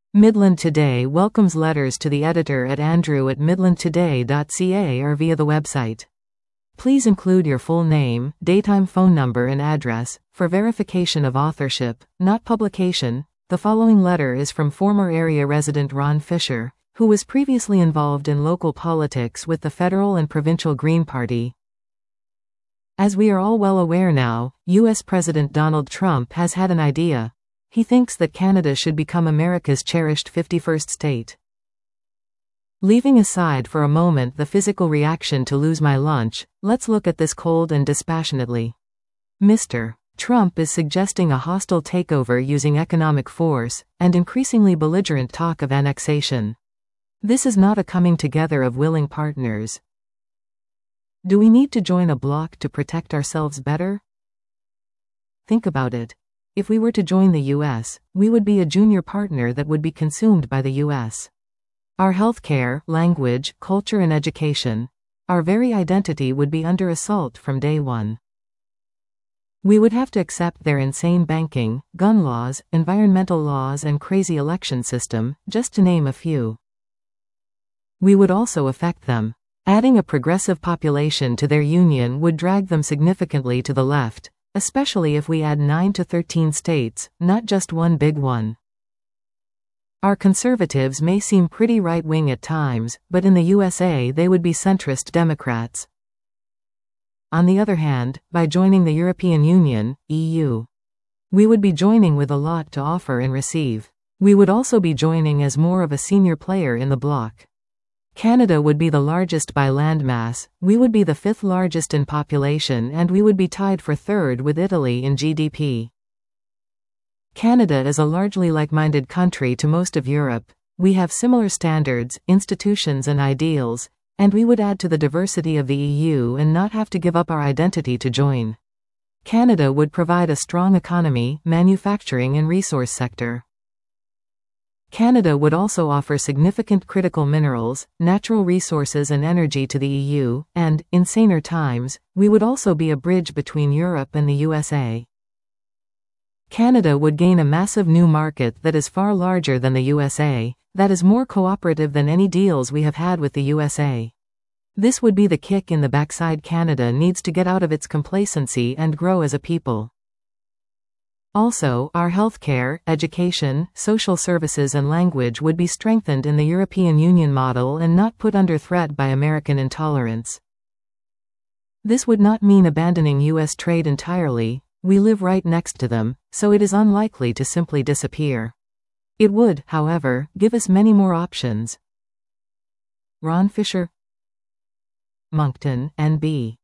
Midland Today welcomes letters to the editor at andrew@midlandtoday.ca or via the website. Please include your full name, daytime phone number and address, for verification of authorship, not publication. The following letter is from former area resident Ron Fisher, who was previously involved in local politics with the federal and provincial Green Party. As we are all well aware now, U.S. President Donald Trump has had an idea. He thinks that Canada should become America's cherished 51st state. Leaving aside for a moment the physical reaction to lose my lunch, let's look at this cold and dispassionately. Mr. Trump is suggesting a hostile takeover using economic force, and increasingly belligerent talk of annexation. This is not a coming together of willing partners. Do we need to join a bloc to protect ourselves better? Think about it. If we were to join the U.S., we would be a junior partner that would be consumed by the U.S. Our healthcare, language, culture and education, our very identity would be under assault from day one. We would have to accept their insane banking, gun laws, environmental laws and crazy election system, just to name a few. We would also affect them. Adding a progressive population to their union would drag them significantly to the left, especially if we add 9 to 13 states, not just one big one. Our conservatives may seem pretty right-wing at times, but in the USA they would be centrist Democrats. On the other hand, by joining the European Union, EU, we would be joining with a lot to offer and receive. We would also be joining as more of a senior player in the bloc. Canada would be the largest by landmass, we would be the 5th largest in population and we would be tied for 3rd with Italy in GDP. Canada is a largely like-minded country to most of Europe. We have similar standards, institutions and ideals, and we would add to the diversity of the EU and not have to give up our identity to join. Canada would provide a strong economy, manufacturing and resource sector. Canada would also offer significant critical minerals, natural resources and energy to the EU, and, in saner times, we would also be a bridge between Europe and the USA. Canada would gain a massive new market that is far larger than the USA, that is more cooperative than any deals we have had with the USA. This would be the kick in the backside Canada needs to get out of its complacency and grow as a people. Also, our healthcare, education, social services and language would be strengthened in the European Union model and not put under threat by American intolerance. This would not mean abandoning U.S. trade entirely. We live right next to them, so it is unlikely to simply disappear. It would, however, give us many more options. Ron Fisher, Moncton, NB.